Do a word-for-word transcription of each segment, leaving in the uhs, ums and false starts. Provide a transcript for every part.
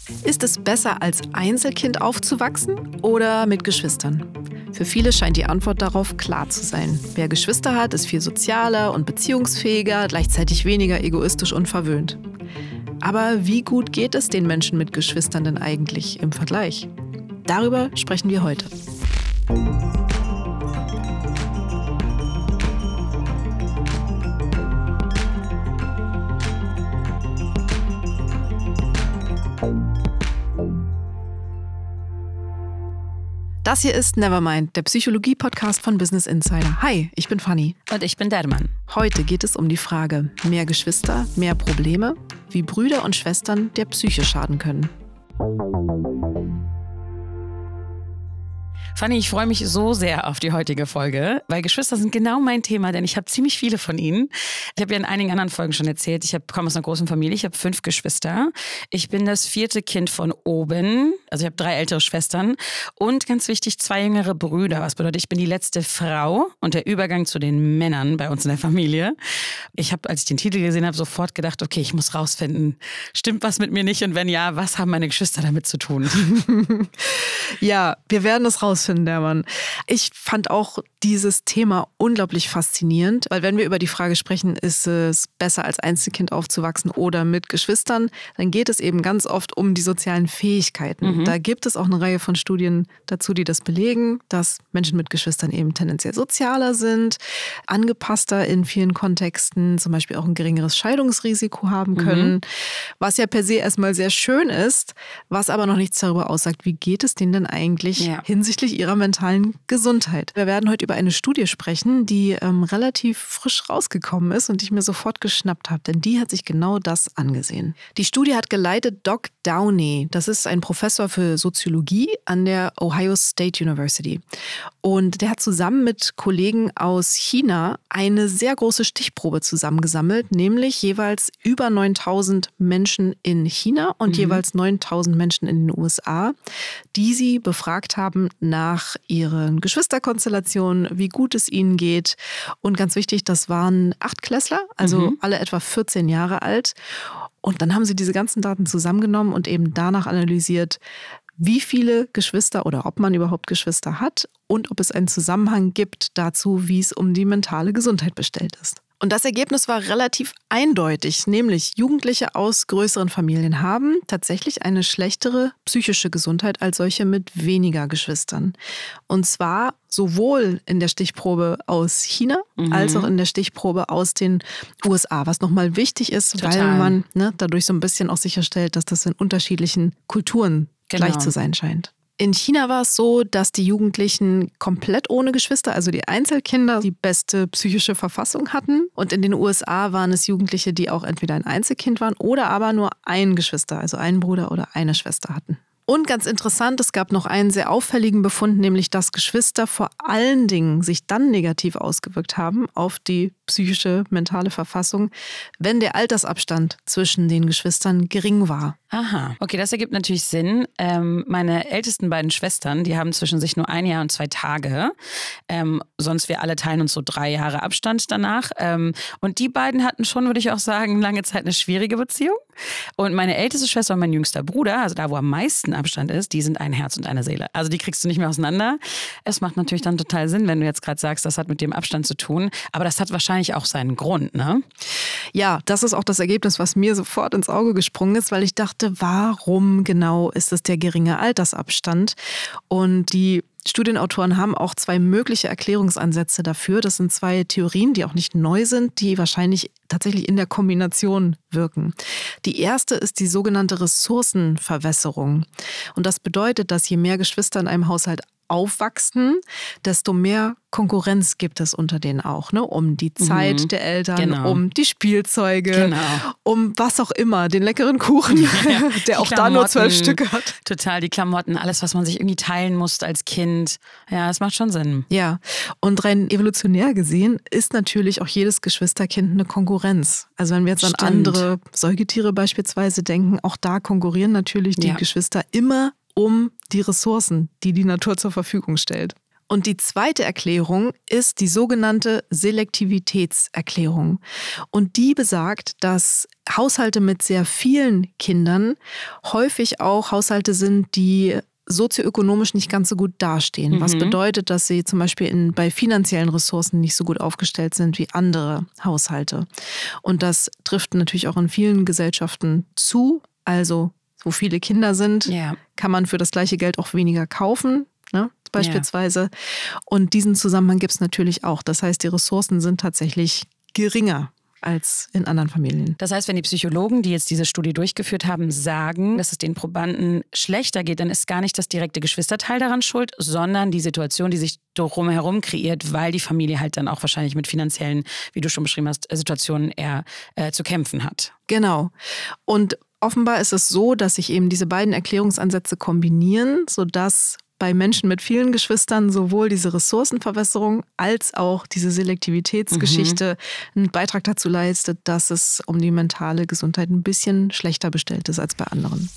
Ist es besser, als Einzelkind aufzuwachsen oder mit Geschwistern? Für viele scheint die Antwort darauf klar zu sein. Wer Geschwister hat, ist viel sozialer und beziehungsfähiger, gleichzeitig weniger egoistisch und verwöhnt. Aber wie gut geht es den Menschen mit Geschwistern denn eigentlich im Vergleich? Darüber sprechen wir heute. Das hier ist Nevermind, der Psychologie-Podcast von Business Insider. Hi, ich bin Fanny. Und ich bin Derman. Heute geht es um die Frage, mehr Geschwister, mehr Probleme, wie Brüder und Schwestern der Psyche schaden können. Fanny, ich freue mich so sehr auf die heutige Folge, weil Geschwister sind genau mein Thema, denn ich habe ziemlich viele von ihnen. Ich habe ja in einigen anderen Folgen schon erzählt, ich hab, komme aus einer großen Familie, ich habe fünf Geschwister. Ich bin das vierte Kind von oben, also ich habe drei ältere Schwestern und ganz wichtig, zwei jüngere Brüder. Was bedeutet, ich bin die letzte Frau und der Übergang zu den Männern bei uns in der Familie. Ich habe, als ich den Titel gesehen habe, sofort gedacht, okay, ich muss rausfinden, stimmt was mit mir nicht und wenn ja, was haben meine Geschwister damit zu tun? Ja, wir werden es rausfinden. Der Mann. Ich fand auch dieses Thema unglaublich faszinierend, weil wenn wir über die Frage sprechen, ist es besser als Einzelkind aufzuwachsen oder mit Geschwistern, dann geht es eben ganz oft um die sozialen Fähigkeiten. Mhm. Da gibt es auch eine Reihe von Studien dazu, die das belegen, dass Menschen mit Geschwistern eben tendenziell sozialer sind, angepasster in vielen Kontexten, zum Beispiel auch ein geringeres Scheidungsrisiko haben können, mhm. was ja per se erstmal sehr schön ist, was aber noch nichts darüber aussagt, wie geht es denen denn eigentlich ja. hinsichtlich ihrer mentalen Gesundheit. Wir werden heute über eine Studie sprechen, die ähm, relativ frisch rausgekommen ist und die ich mir sofort geschnappt habe, denn die hat sich genau das angesehen. Die Studie hat geleitet Doc Downey. Das ist ein Professor für Soziologie an der Ohio State University. Und der hat zusammen mit Kollegen aus China eine sehr große Stichprobe zusammengesammelt, nämlich jeweils über neuntausend Menschen in China und mhm. jeweils neuntausend Menschen in den U S A, die sie befragt haben nach ihren Geschwisterkonstellationen, wie gut es ihnen geht. Und ganz wichtig, das waren Achtklässler, also mhm. alle etwa vierzehn Jahre alt. Und dann haben sie diese ganzen Daten zusammengenommen und eben danach analysiert, wie viele Geschwister oder ob man überhaupt Geschwister hat und ob es einen Zusammenhang gibt dazu, wie es um die mentale Gesundheit bestellt ist. Und das Ergebnis war relativ eindeutig, nämlich Jugendliche aus größeren Familien haben tatsächlich eine schlechtere psychische Gesundheit als solche mit weniger Geschwistern. Und zwar sowohl in der Stichprobe aus China mhm. als auch in der Stichprobe aus den U S A, was nochmal wichtig ist, Total. weil man ne, dadurch so ein bisschen auch sicherstellt, dass das in unterschiedlichen Kulturen genau. gleich zu sein scheint. In China war es so, dass die Jugendlichen komplett ohne Geschwister, also die Einzelkinder, die beste psychische Verfassung hatten. Und in den U S A waren es Jugendliche, die auch entweder ein Einzelkind waren oder aber nur ein Geschwister, also einen Bruder oder eine Schwester hatten. Und ganz interessant, es gab noch einen sehr auffälligen Befund, nämlich dass Geschwister vor allen Dingen sich dann negativ ausgewirkt haben auf die psychische, mentale Verfassung, wenn der Altersabstand zwischen den Geschwistern gering war. Aha, okay, das ergibt natürlich Sinn. Ähm, meine ältesten beiden Schwestern, die haben zwischen sich nur ein Jahr und zwei Tage. Ähm, sonst wir alle teilen uns so drei Jahre Abstand danach. Ähm, und die beiden hatten schon, würde ich auch sagen, lange Zeit eine schwierige Beziehung. Und meine älteste Schwester und mein jüngster Bruder, also da, wo am meisten Abstand ist, die sind ein Herz und eine Seele. Also die kriegst du nicht mehr auseinander. Es macht natürlich dann total Sinn, wenn du jetzt gerade sagst, das hat mit dem Abstand zu tun. Aber das hat wahrscheinlich auch seinen Grund, ne? Ja, das ist auch das Ergebnis, was mir sofort ins Auge gesprungen ist, weil ich dachte, warum genau ist es der geringe Altersabstand? Und die Studienautoren haben auch zwei mögliche Erklärungsansätze dafür. Das sind zwei Theorien, die auch nicht neu sind, die wahrscheinlich tatsächlich in der Kombination wirken. Die erste ist die sogenannte Ressourcenverwässerung. Und das bedeutet, dass je mehr Geschwister in einem Haushalt aufwachsen, desto mehr Konkurrenz gibt es unter denen auch, ne? Um die Zeit mhm, der Eltern, genau. um die Spielzeuge, genau. um was auch immer, den leckeren Kuchen, ja, der auch da nur zwölf Stücke hat. Total, die Klamotten, alles, was man sich irgendwie teilen musste als Kind. Ja, das macht schon Sinn. Ja, und rein evolutionär gesehen ist natürlich auch jedes Geschwisterkind eine Konkurrenz. Also wenn wir jetzt Stimmt. an andere Säugetiere beispielsweise denken, auch da konkurrieren natürlich die ja. Geschwister immer um die Ressourcen, die die Natur zur Verfügung stellt. Und die zweite Erklärung ist die sogenannte Selektivitätserklärung. Und die besagt, dass Haushalte mit sehr vielen Kindern häufig auch Haushalte sind, die sozioökonomisch nicht ganz so gut dastehen. Mhm. Was bedeutet, dass sie zum Beispiel in, bei finanziellen Ressourcen nicht so gut aufgestellt sind wie andere Haushalte. Und das trifft natürlich auch in vielen Gesellschaften zu. Also, wo viele Kinder sind, ja. kann man für das gleiche Geld auch weniger kaufen, ne, beispielsweise. Ja. Und diesen Zusammenhang gibt es natürlich auch. Das heißt, die Ressourcen sind tatsächlich geringer als in anderen Familien. Das heißt, wenn die Psychologen, die jetzt diese Studie durchgeführt haben, sagen, dass es den Probanden schlechter geht, dann ist gar nicht das direkte Geschwisterteil daran schuld, sondern die Situation, die sich drumherum kreiert, weil die Familie halt dann auch wahrscheinlich mit finanziellen, wie du schon beschrieben hast, Situationen eher äh, zu kämpfen hat. Genau. Und offenbar ist es so, dass sich eben diese beiden Erklärungsansätze kombinieren, sodass bei Menschen mit vielen Geschwistern sowohl diese Ressourcenverwässerung als auch diese Selektivitätsgeschichte mhm. einen Beitrag dazu leistet, dass es um die mentale Gesundheit ein bisschen schlechter bestellt ist als bei anderen.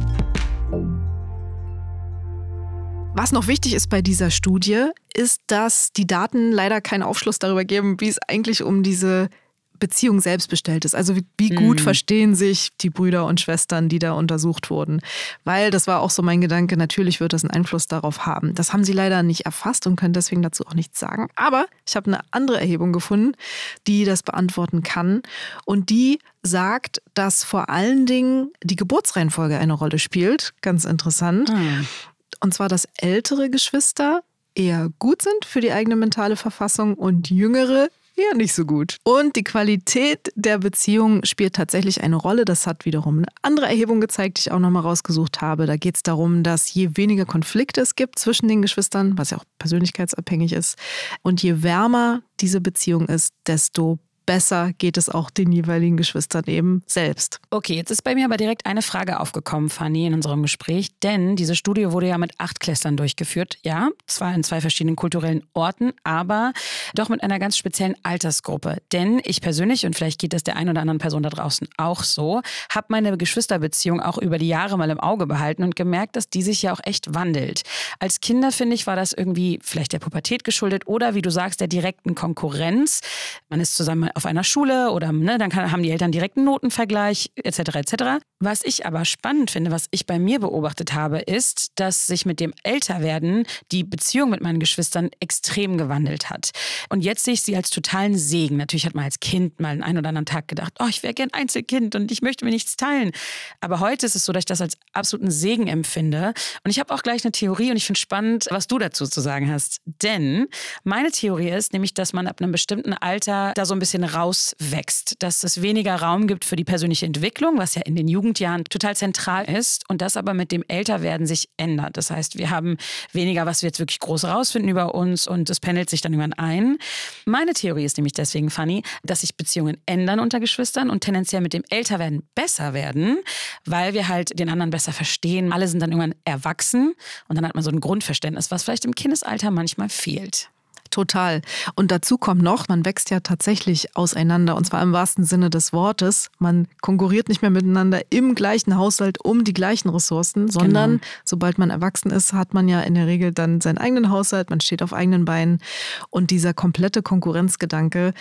Was noch wichtig ist bei dieser Studie, ist, dass die Daten leider keinen Aufschluss darüber geben, wie es eigentlich um diese Beziehung selbst bestellt ist. Also wie, wie gut mm. verstehen sich die Brüder und Schwestern, die da untersucht wurden. Weil, das war auch so mein Gedanke, natürlich wird das einen Einfluss darauf haben. Das haben sie leider nicht erfasst und können deswegen dazu auch nichts sagen. Aber ich habe eine andere Erhebung gefunden, die das beantworten kann. Und die sagt, dass vor allen Dingen die Geburtsreihenfolge eine Rolle spielt. Ganz interessant. Mm. Und zwar, dass ältere Geschwister eher gut sind für die eigene mentale Verfassung und jüngere ja, nicht so gut. Und die Qualität der Beziehung spielt tatsächlich eine Rolle. Das hat wiederum eine andere Erhebung gezeigt, die ich auch nochmal rausgesucht habe. Da geht es darum, dass je weniger Konflikte es gibt zwischen den Geschwistern, was ja auch persönlichkeitsabhängig ist, und je wärmer diese Beziehung ist, desto besser geht es auch den jeweiligen Geschwistern eben selbst. Okay, jetzt ist bei mir aber direkt eine Frage aufgekommen, Fanny, in unserem Gespräch. Denn diese Studie wurde ja mit Achtklässlern durchgeführt. Ja, zwar in zwei verschiedenen kulturellen Orten, aber doch mit einer ganz speziellen Altersgruppe. Denn ich persönlich, und vielleicht geht das der einen oder anderen Person da draußen auch so, habe meine Geschwisterbeziehung auch über die Jahre mal im Auge behalten und gemerkt, dass die sich ja auch echt wandelt. Als Kinder, finde ich, war das irgendwie vielleicht der Pubertät geschuldet oder, wie du sagst, der direkten Konkurrenz. Man ist zusammen auf einer Schule oder ne, dann kann, haben die Eltern direkten Notenvergleich et cetera et cetera. Was ich aber spannend finde, was ich bei mir beobachtet habe, ist, dass sich mit dem Älterwerden die Beziehung mit meinen Geschwistern extrem gewandelt hat. Und jetzt sehe ich sie als totalen Segen. Natürlich hat man als Kind mal einen, einen oder anderen Tag gedacht, oh, ich wäre gern Einzelkind und ich möchte mir nichts teilen. Aber heute ist es so, dass ich das als absoluten Segen empfinde. Und ich habe auch gleich eine Theorie und ich finde spannend, was du dazu zu sagen hast. Denn meine Theorie ist nämlich, dass man ab einem bestimmten Alter da so ein bisschen rauswächst, dass es weniger Raum gibt für die persönliche Entwicklung, was ja in den Jugendjahren total zentral ist und das aber mit dem Älterwerden sich ändert. Das heißt, wir haben weniger, was wir jetzt wirklich groß rausfinden über uns und es pendelt sich dann irgendwann ein. Meine Theorie ist nämlich deswegen, Fanny, dass sich Beziehungen ändern unter Geschwistern und tendenziell mit dem Älterwerden besser werden, weil wir halt den anderen besser verstehen. Alle sind dann irgendwann erwachsen und dann hat man so ein Grundverständnis, was vielleicht im Kindesalter manchmal fehlt. Total. Und dazu kommt noch, man wächst ja tatsächlich auseinander und zwar im wahrsten Sinne des Wortes. Man konkurriert nicht mehr miteinander im gleichen Haushalt um die gleichen Ressourcen, sondern genau. sobald man erwachsen ist, hat man ja in der Regel dann seinen eigenen Haushalt, man steht auf eigenen Beinen und dieser komplette Konkurrenzgedanke,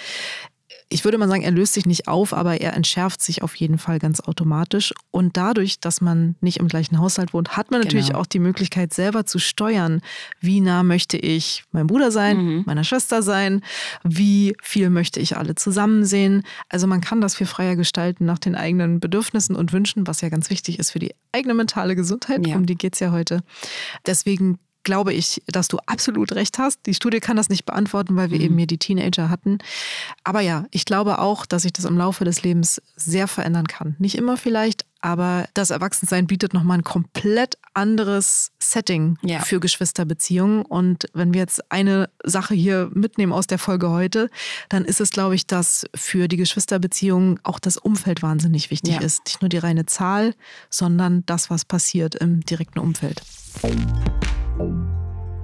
ich würde mal sagen, er löst sich nicht auf, aber er entschärft sich auf jeden Fall ganz automatisch. Und dadurch, dass man nicht im gleichen Haushalt wohnt, hat man natürlich genau. auch die Möglichkeit, selber zu steuern, wie nah möchte ich meinem Bruder sein, mhm. meiner Schwester sein, wie viel möchte ich alle zusammen sehen. Also man kann das viel freier gestalten nach den eigenen Bedürfnissen und Wünschen, was ja ganz wichtig ist für die eigene mentale Gesundheit. Ja. Um die geht es ja heute. Deswegen glaube ich, dass du absolut recht hast. Die Studie kann das nicht beantworten, weil wir mhm. eben hier die Teenager hatten. Aber ja, ich glaube auch, dass sich das im Laufe des Lebens sehr verändern kann. Nicht immer vielleicht, aber das Erwachsensein bietet nochmal ein komplett anderes Setting ja. für Geschwisterbeziehungen. Und wenn wir jetzt eine Sache hier mitnehmen aus der Folge heute, dann ist es, glaube ich, dass für die Geschwisterbeziehungen auch das Umfeld wahnsinnig wichtig ja. ist. Nicht nur die reine Zahl, sondern das, was passiert im direkten Umfeld.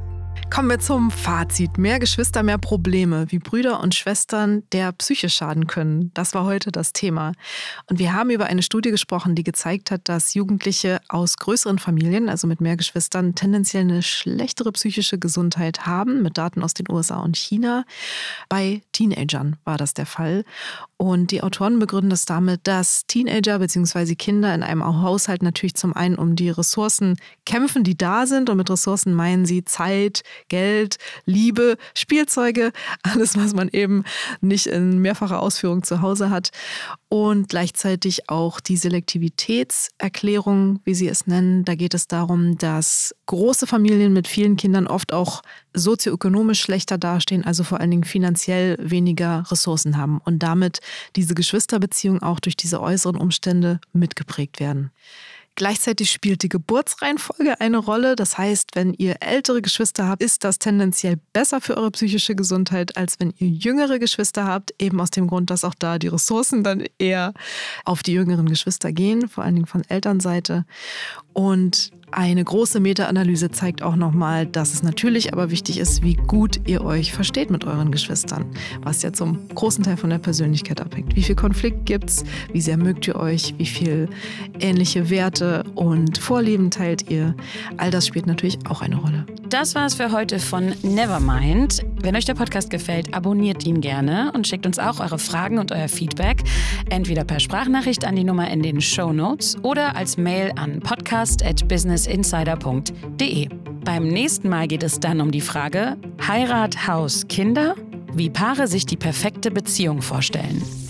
Kommen wir zum Fazit. Mehr Geschwister, mehr Probleme, wie Brüder und Schwestern der Psyche schaden können. Das war heute das Thema. Und wir haben über eine Studie gesprochen, die gezeigt hat, dass Jugendliche aus größeren Familien, also mit mehr Geschwistern, tendenziell eine schlechtere psychische Gesundheit haben, mit Daten aus den U S A und China. Bei Teenagern war das der Fall. Und die Autoren begründen das damit, dass Teenager bzw. Kinder in einem Haushalt natürlich zum einen um die Ressourcen kämpfen, die da sind. Und mit Ressourcen meinen sie Zeit, Geld, Liebe, Spielzeuge, alles, was man eben nicht in mehrfacher Ausführung zu Hause hat. Und gleichzeitig auch die Selektivitätserklärung, wie sie es nennen. Da geht es darum, dass große Familien mit vielen Kindern oft auch sozioökonomisch schlechter dastehen, also vor allen Dingen finanziell weniger Ressourcen haben und damit diese Geschwisterbeziehung auch durch diese äußeren Umstände mitgeprägt werden. Gleichzeitig spielt die Geburtsreihenfolge eine Rolle. Das heißt, wenn ihr ältere Geschwister habt, ist das tendenziell besser für eure psychische Gesundheit, als wenn ihr jüngere Geschwister habt. Eben aus dem Grund, dass auch da die Ressourcen dann eher auf die jüngeren Geschwister gehen, vor allen Dingen von Elternseite. Und eine große Meta-Analyse zeigt auch nochmal, dass es natürlich aber wichtig ist, wie gut ihr euch versteht mit euren Geschwistern, was ja zum großen Teil von der Persönlichkeit abhängt. Wie viel Konflikt gibt's? Wie sehr mögt ihr euch? Wie viel ähnliche Werte und Vorlieben teilt ihr? All das spielt natürlich auch eine Rolle. Das war's für heute von Nevermind. Wenn euch der Podcast gefällt, abonniert ihn gerne und schickt uns auch eure Fragen und euer Feedback, entweder per Sprachnachricht an die Nummer in den Shownotes oder als Mail an podcast at businessinsider punkt de. Beim nächsten Mal geht es dann um die Frage Heirat, Haus, Kinder, wie Paare sich die perfekte Beziehung vorstellen.